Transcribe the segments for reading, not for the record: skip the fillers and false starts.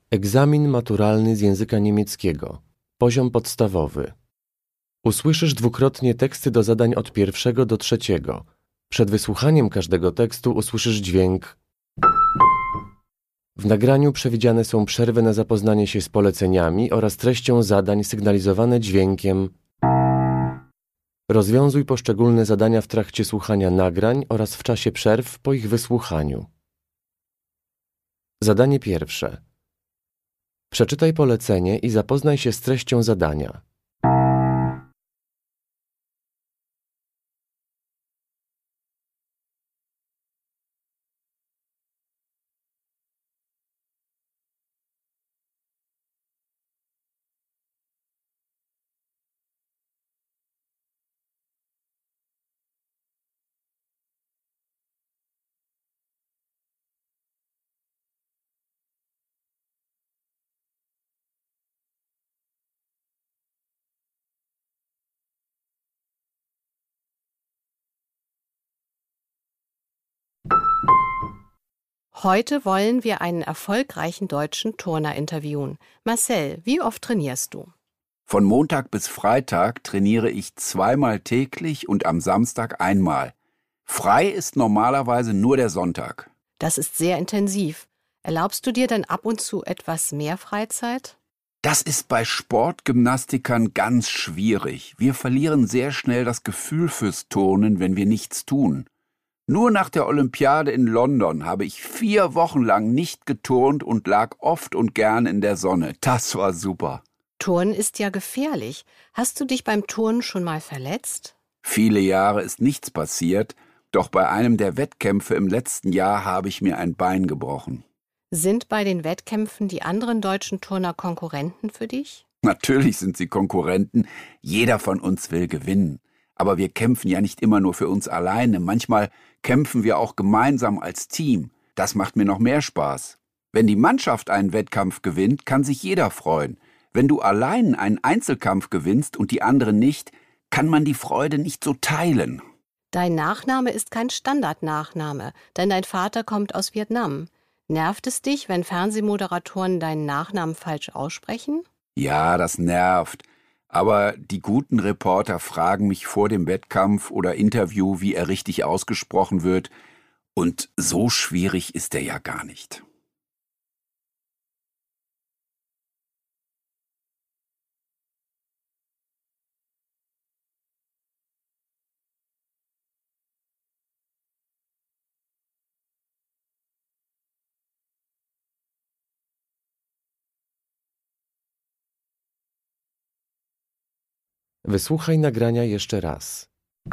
Egzamin maturalny z języka niemieckiego. Poziom podstawowy. Usłyszysz dwukrotnie teksty do zadań od 1. do 3. Przed wysłuchaniem każdego tekstu usłyszysz dźwięk. W nagraniu przewidziane są przerwy na zapoznanie się z poleceniami oraz treścią zadań sygnalizowane dźwiękiem. Rozwiązuj poszczególne zadania w trakcie słuchania nagrań oraz w czasie przerw po ich wysłuchaniu. Zadanie pierwsze. Przeczytaj polecenie i zapoznaj się z treścią zadania. Heute wollen wir einen erfolgreichen deutschen Turner interviewen. Marcel, wie oft trainierst du? Von Montag bis Freitag trainiere ich 2-mal täglich und am Samstag 1-mal. Frei ist normalerweise nur der Sonntag. Das ist sehr intensiv. Erlaubst du dir dann ab und zu etwas mehr Freizeit? Das ist bei Sportgymnastikern ganz schwierig. Wir verlieren sehr schnell das Gefühl fürs Turnen, wenn wir nichts tun. Nur nach der Olympiade in London habe ich 4 Wochen lang nicht geturnt und lag oft und gern in der Sonne. Das war super. Turnen ist ja gefährlich. Hast du dich beim Turnen schon mal verletzt? Viele Jahre ist nichts passiert, doch bei einem der Wettkämpfe im letzten Jahr habe ich mir ein Bein gebrochen. Sind bei den Wettkämpfen die anderen deutschen Turner Konkurrenten für dich? Natürlich sind sie Konkurrenten. Jeder von uns will gewinnen. Aber wir kämpfen ja nicht immer nur für uns alleine. Manchmal kämpfen wir auch gemeinsam als Team. Das macht mir noch mehr Spaß. Wenn die Mannschaft einen Wettkampf gewinnt, kann sich jeder freuen. Wenn du allein einen Einzelkampf gewinnst und die anderen nicht, kann man die Freude nicht so teilen. Dein Nachname ist kein Standardnachname, denn dein Vater kommt aus Vietnam. Nervt es dich, wenn Fernsehmoderatoren deinen Nachnamen falsch aussprechen? Ja, das nervt. Aber die guten Reporter fragen mich vor dem Wettkampf oder Interview, wie er richtig ausgesprochen wird. Und so schwierig ist er ja gar nicht. Wysłuchaj nagrania jeszcze raz.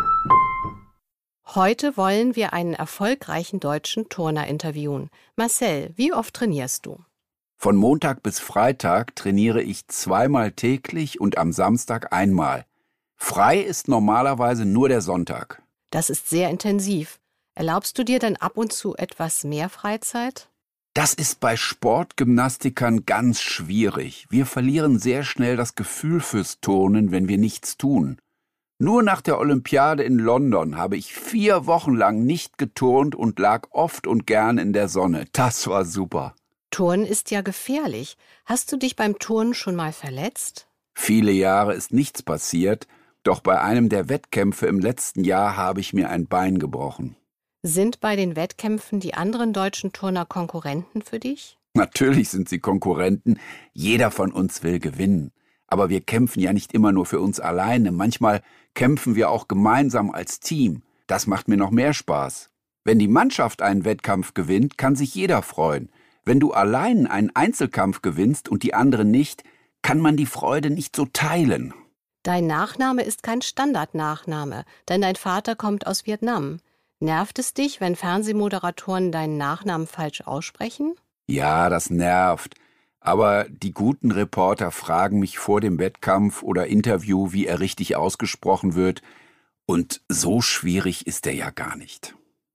Heute wollen wir einen erfolgreichen deutschen Turner interviewen. Marcel, wie oft trainierst du? Von Montag bis Freitag trainiere ich 2-mal täglich und am Samstag 1-mal. Frei ist normalerweise nur der Sonntag. Das ist sehr intensiv. Erlaubst du dir dann ab und zu etwas mehr Freizeit? Das ist bei Sportgymnastikern ganz schwierig. Wir verlieren sehr schnell das Gefühl fürs Turnen, wenn wir nichts tun. Nur nach der Olympiade in London habe ich 4 Wochen lang nicht geturnt und lag oft und gern in der Sonne. Das war super. Turnen ist ja gefährlich. Hast du dich beim Turnen schon mal verletzt? Viele Jahre ist nichts passiert, doch bei einem der Wettkämpfe im letzten Jahr habe ich mir ein Bein gebrochen. Sind bei den Wettkämpfen die anderen deutschen Turner Konkurrenten für dich? Natürlich sind sie Konkurrenten. Jeder von uns will gewinnen. Aber wir kämpfen ja nicht immer nur für uns alleine. Manchmal kämpfen wir auch gemeinsam als Team. Das macht mir noch mehr Spaß. Wenn die Mannschaft einen Wettkampf gewinnt, kann sich jeder freuen. Wenn du allein einen Einzelkampf gewinnst und die anderen nicht, kann man die Freude nicht so teilen. Dein Nachname ist kein Standardnachname, denn dein Vater kommt aus Vietnam. Nervt es dich, wenn Fernsehmoderatoren deinen Nachnamen falsch aussprechen? Ja, das nervt. Aber die guten Reporter fragen mich vor dem Wettkampf oder Interview, wie er richtig ausgesprochen wird. Und so schwierig ist er ja gar nicht.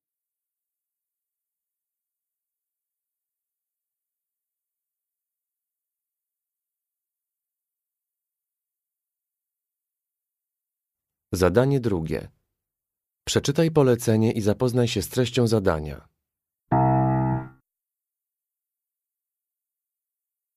Zadanie drugie. Przeczytaj polecenie i zapoznaj się z treścią zadania.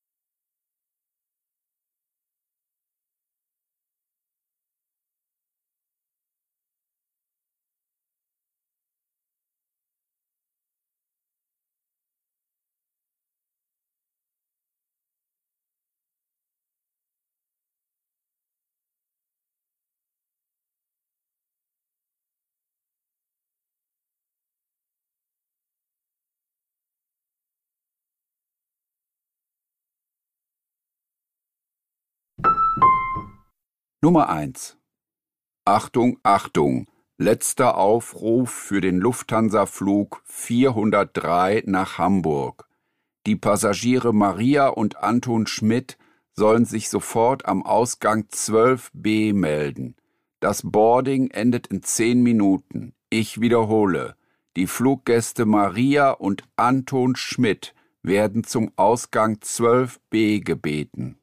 Nummer 1. Achtung, Achtung! Letzter Aufruf für den Lufthansa-Flug 403 nach Hamburg. Die Passagiere Maria und Anton Schmidt sollen sich sofort am Ausgang 12b melden. Das Boarding endet in 10 Minuten. Ich wiederhole, die Fluggäste Maria und Anton Schmidt werden zum Ausgang 12b gebeten.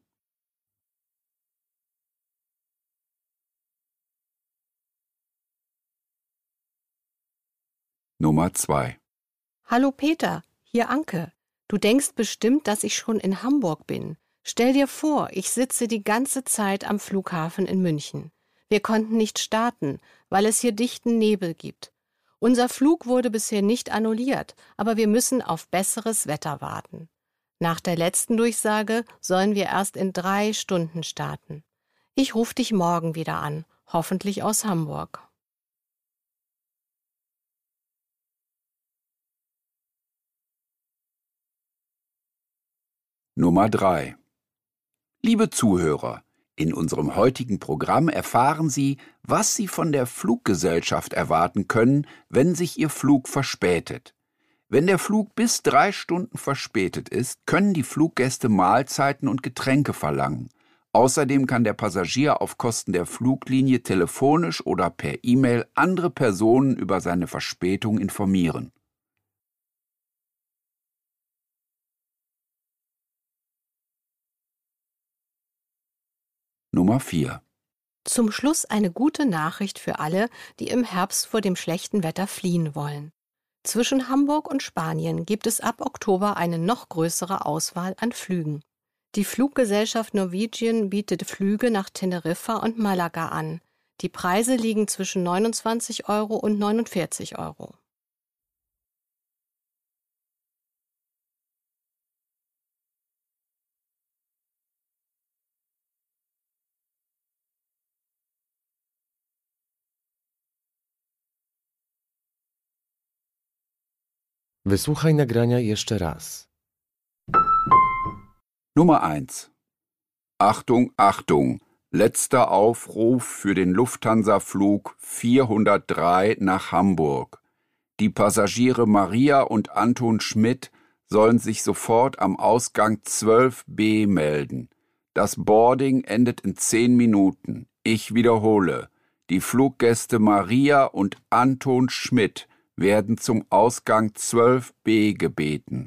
Nummer 2. Hallo Peter, hier Anke. Du denkst bestimmt, dass ich schon in Hamburg bin. Stell dir vor, ich sitze die ganze Zeit am Flughafen in München. Wir konnten nicht starten, weil es hier dichten Nebel gibt. Unser Flug wurde bisher nicht annulliert, aber wir müssen auf besseres Wetter warten. Nach der letzten Durchsage sollen wir erst in 3 Stunden starten. Ich rufe dich morgen wieder an, hoffentlich aus Hamburg. Nummer 3. Liebe Zuhörer, in unserem heutigen Programm erfahren Sie, was Sie von der Fluggesellschaft erwarten können, wenn sich Ihr Flug verspätet. Wenn der Flug bis 3 Stunden verspätet ist, können die Fluggäste Mahlzeiten und Getränke verlangen. Außerdem kann der Passagier auf Kosten der Fluglinie telefonisch oder per E-Mail andere Personen über seine Verspätung informieren. Nummer 4. Zum Schluss eine gute Nachricht für alle, die im Herbst vor dem schlechten Wetter fliehen wollen. Zwischen Hamburg und Spanien gibt es ab Oktober eine noch größere Auswahl an Flügen. Die Fluggesellschaft Norwegian bietet Flüge nach Teneriffa und Malaga an. Die Preise liegen zwischen 29 Euro und 49 Euro. Wysłuchaj nagrania jeszcze raz. Nummer 1. Achtung, Achtung! Letzter Aufruf für den Lufthansa-Flug 403 nach Hamburg. Die Passagiere Maria und Anton Schmidt sollen sich sofort am Ausgang 12b melden. Das Boarding endet in 10 Minuten. Ich wiederhole, die Fluggäste Maria und Anton Schmidt werden zum Ausgang 12b gebeten.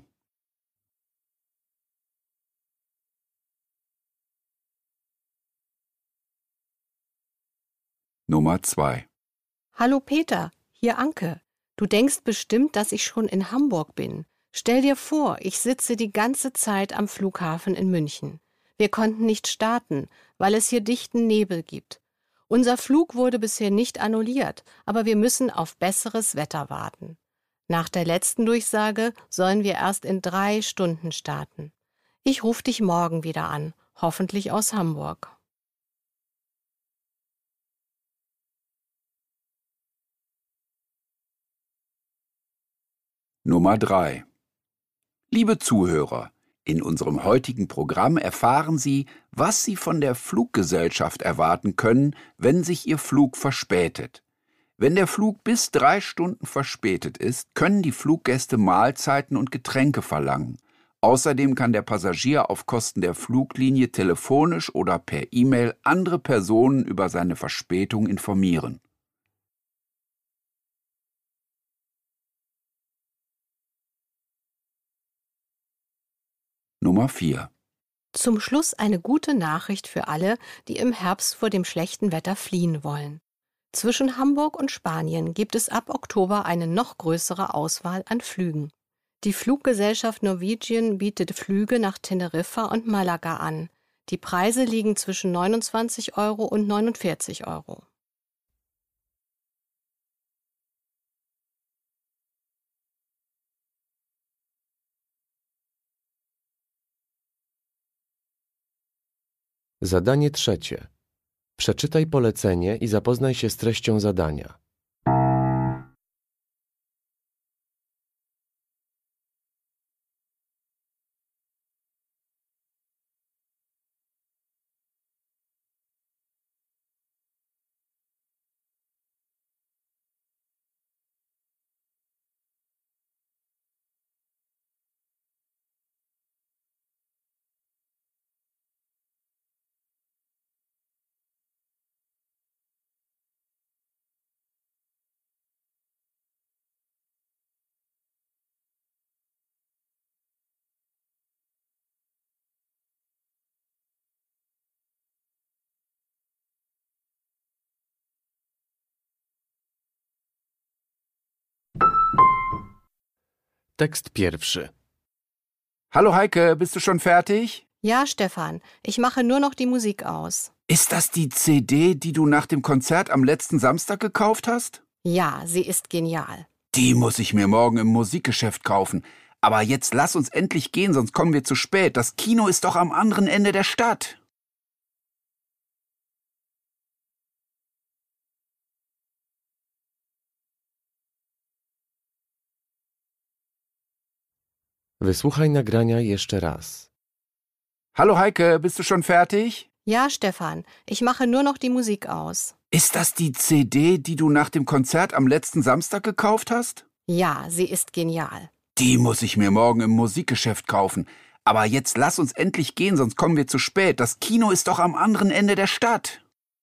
Nummer 2. Hallo Peter, hier Anke. Du denkst bestimmt, dass ich schon in Hamburg bin. Stell dir vor, ich sitze die ganze Zeit am Flughafen in München. Wir konnten nicht starten, weil es hier dichten Nebel gibt. Unser Flug wurde bisher nicht annulliert, aber wir müssen auf besseres Wetter warten. Nach der letzten Durchsage sollen wir erst in 3 Stunden starten. Ich rufe dich morgen wieder an, hoffentlich aus Hamburg. Nummer 3. Liebe Zuhörer, in unserem heutigen Programm erfahren Sie, was Sie von der Fluggesellschaft erwarten können, wenn sich Ihr Flug verspätet. Wenn der Flug bis 3 Stunden verspätet ist, können die Fluggäste Mahlzeiten und Getränke verlangen. Außerdem kann der Passagier auf Kosten der Fluglinie telefonisch oder per E-Mail andere Personen über seine Verspätung informieren. Nummer 4. Zum Schluss eine gute Nachricht für alle, die im Herbst vor dem schlechten Wetter fliehen wollen. Zwischen Hamburg und Spanien gibt es ab Oktober eine noch größere Auswahl an Flügen. Die Fluggesellschaft Norwegian bietet Flüge nach Teneriffa und Malaga an. Die Preise liegen zwischen 29 Euro und 49 Euro. Zadanie trzecie. Przeczytaj polecenie i zapoznaj się z treścią zadania. Tekst pierwszy. Hallo Heike, bist du schon fertig? Ja, Stefan, ich mache nur noch die Musik aus. Ist das die CD, die du nach dem Konzert am letzten Samstag gekauft hast? Ja, sie ist genial. Die muss ich mir morgen im Musikgeschäft kaufen. Aber jetzt lass uns endlich gehen, sonst kommen wir zu spät. Das Kino ist doch am anderen Ende der Stadt. Wysłuchaj nagrania jeszcze raz. Hallo Heike, bist du schon fertig? Ja, Stefan, ich mache nur noch die Musik aus. Ist das die CD, die du nach dem Konzert am letzten Samstag gekauft hast? Ja, sie ist genial. Die muss ich mir morgen im Musikgeschäft kaufen. Aber jetzt lass uns endlich gehen, sonst kommen wir zu spät. Das Kino ist doch am anderen Ende der Stadt.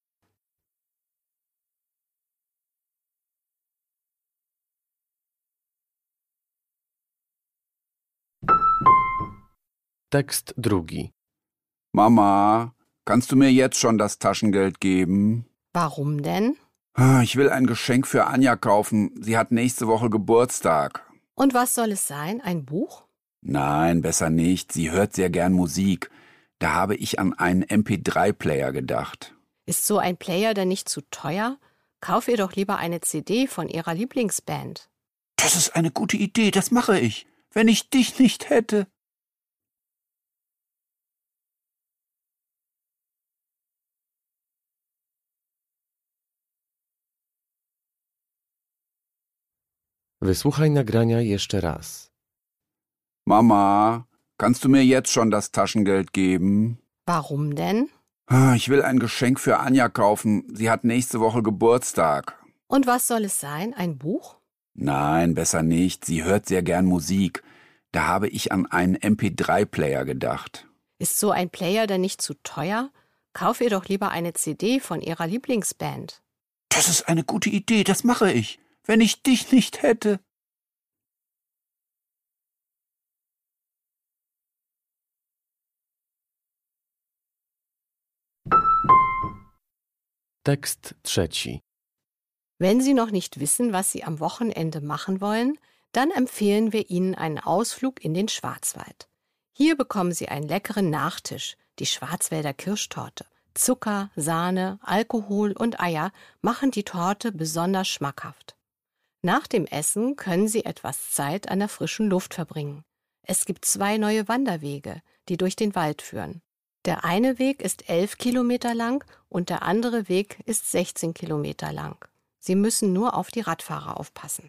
Tekst drugi. Mama, kannst du mir jetzt schon das Taschengeld geben? Warum denn? Ich will ein Geschenk für Anja kaufen. Sie hat nächste Woche Geburtstag. Und was soll es sein? Ein Buch? Nein, besser nicht. Sie hört sehr gern Musik. Da habe ich an einen MP3-Player gedacht. Ist so ein Player denn nicht zu teuer? Kauf ihr doch lieber eine CD von ihrer Lieblingsband. Das ist eine gute Idee, das mache ich. Wenn ich dich nicht hätte. Wysłuchaj nagrania jeszcze raz. Mama, kannst du mir jetzt schon das Taschengeld geben? Warum denn? Ich will ein Geschenk für Anja kaufen. Sie hat nächste Woche Geburtstag. Und was soll es sein? Ein Buch? Nein, besser nicht. Sie hört sehr gern Musik. Da habe ich an einen MP3-Player gedacht. Ist so ein Player denn nicht zu teuer? Kauf ihr doch lieber eine CD von ihrer Lieblingsband. Das ist eine gute Idee, das mache ich. Wenn ich dich nicht hätte. Tekst trzeci. Wenn Sie noch nicht wissen, was Sie am Wochenende machen wollen, dann empfehlen wir Ihnen einen Ausflug in den Schwarzwald. Hier bekommen Sie einen leckeren Nachtisch, die Schwarzwälder Kirschtorte. Zucker, Sahne, Alkohol und Eier machen die Torte besonders schmackhaft. Nach dem Essen können Sie etwas Zeit an der frischen Luft verbringen. Es gibt 2 neue Wanderwege, die durch den Wald führen. Der eine Weg ist 11 Kilometer lang und der andere Weg ist 16 Kilometer lang. Sie müssen nur auf die Radfahrer aufpassen.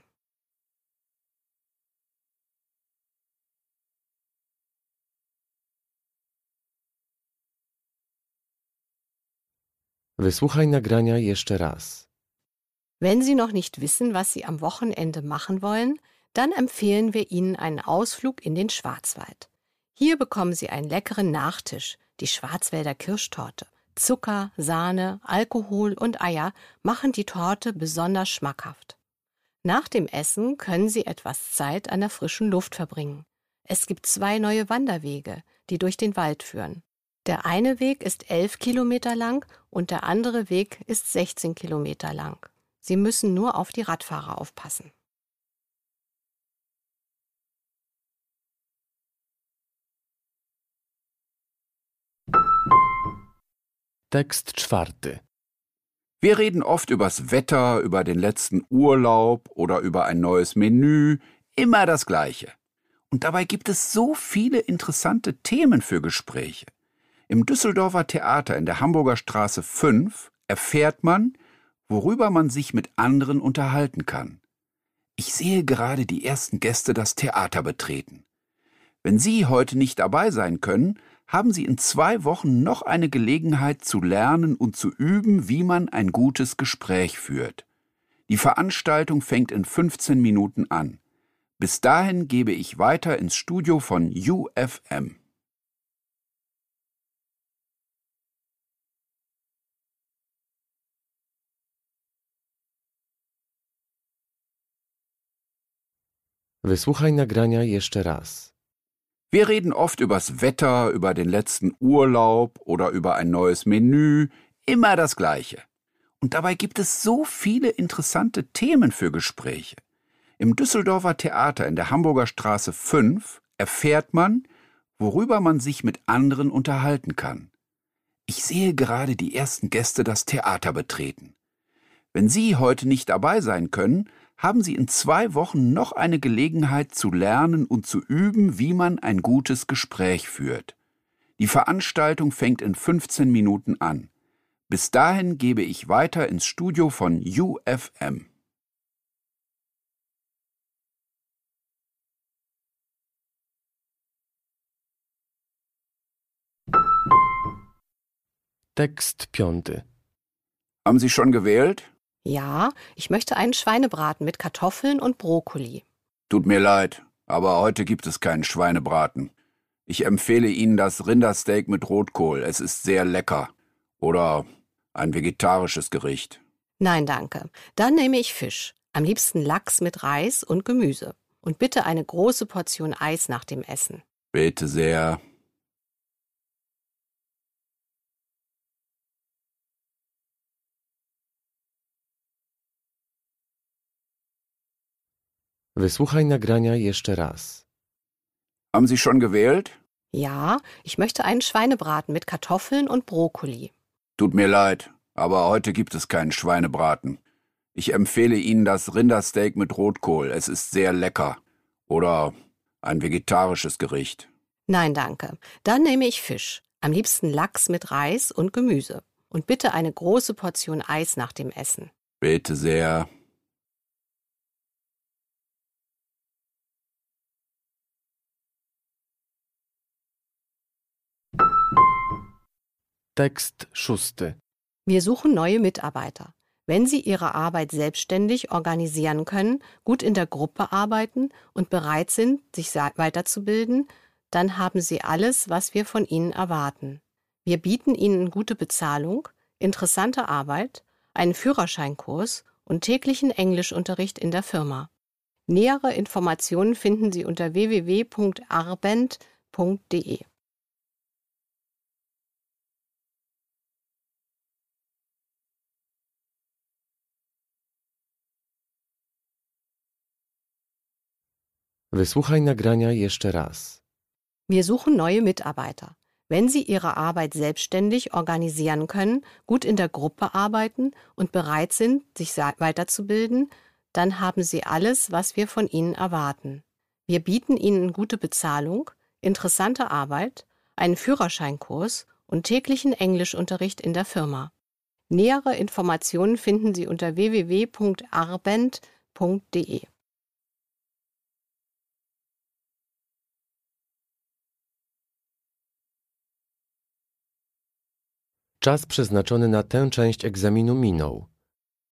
Wysłuchaj nagrania jeszcze raz. Wenn Sie noch nicht wissen, was Sie am Wochenende machen wollen, dann empfehlen wir Ihnen einen Ausflug in den Schwarzwald. Hier bekommen Sie einen leckeren Nachtisch, die Schwarzwälder Kirschtorte. Zucker, Sahne, Alkohol und Eier machen die Torte besonders schmackhaft. Nach dem Essen können Sie etwas Zeit an der frischen Luft verbringen. Es gibt 2 neue Wanderwege, die durch den Wald führen. Der eine Weg ist 11 Kilometer lang und der andere Weg ist 16 Kilometer lang. Sie müssen nur auf die Radfahrer aufpassen. Tekst czwarty. Wir reden oft übers Wetter, über den letzten Urlaub oder über ein neues Menü. Immer das Gleiche. Und dabei gibt es so viele interessante Themen für Gespräche. Im Düsseldorfer Theater in der Hamburger Straße 5 erfährt man, worüber man sich mit anderen unterhalten kann. Ich sehe gerade die ersten Gäste das Theater betreten. Wenn Sie heute nicht dabei sein können, haben Sie in 2 Wochen noch eine Gelegenheit zu lernen und zu üben, wie man ein gutes Gespräch führt. Die Veranstaltung fängt in 15 Minuten an. Bis dahin gebe ich weiter ins Studio von UFM. Wysłuchaj nagrania jeszcze raz. Wir reden oft übers Wetter, über den letzten Urlaub oder über ein neues Menü. Immer das Gleiche. Und dabei gibt es so viele interessante Themen für Gespräche. Im Düsseldorfer Theater in der Hamburger Straße 5 erfährt man, worüber man sich mit anderen unterhalten kann. Ich sehe gerade die ersten Gäste das Theater betreten. Wenn Sie heute nicht dabei sein können, haben Sie in 2 Wochen noch eine Gelegenheit zu lernen und zu üben, wie man ein gutes Gespräch führt. Die Veranstaltung fängt in 15 Minuten an. Bis dahin gebe ich weiter ins Studio von UFM. Tekst 5. Haben Sie schon gewählt? Ja, ich möchte einen Schweinebraten mit Kartoffeln und Brokkoli. Tut mir leid, aber heute gibt es keinen Schweinebraten. Ich empfehle Ihnen das Rindersteak mit Rotkohl. Es ist sehr lecker. Oder ein vegetarisches Gericht. Nein, danke. Dann nehme ich Fisch. Am liebsten Lachs mit Reis und Gemüse. Und bitte eine große Portion Eis nach dem Essen. Bitte sehr. Wysłuchaj nagrania jeszcze raz. Haben Sie schon gewählt? Ja, ich möchte einen Schweinebraten mit Kartoffeln und Brokkoli. Tut mir leid, aber heute gibt es keinen Schweinebraten. Ich empfehle Ihnen das Rindersteak mit Rotkohl. Es ist sehr lecker. Oder ein vegetarisches Gericht. Nein, danke. Dann nehme ich Fisch. Am liebsten Lachs mit Reis und Gemüse. Und bitte eine große Portion Eis nach dem Essen. Bitte sehr. Tekst 6. Wir suchen neue Mitarbeiter. Wenn Sie Ihre Arbeit selbstständig organisieren können, gut in der Gruppe arbeiten und bereit sind, sich weiterzubilden, dann haben Sie alles, was wir von Ihnen erwarten. Wir bieten Ihnen gute Bezahlung, interessante Arbeit, einen Führerscheinkurs und täglichen Englischunterricht in der Firma. Nähere Informationen finden Sie unter www.arbent.de. Wysłuchaj nagrania jeszcze raz. Wir suchen neue Mitarbeiter. Wenn Sie Ihre Arbeit selbstständig organisieren können, gut in der Gruppe arbeiten und bereit sind, sich weiterzubilden, dann haben Sie alles, was wir von Ihnen erwarten. Wir bieten Ihnen gute Bezahlung, interessante Arbeit, einen Führerscheinkurs und täglichen Englischunterricht in der Firma. Nähere Informationen finden Sie unter www.arbent.de. Czas przeznaczony na tę część egzaminu minął.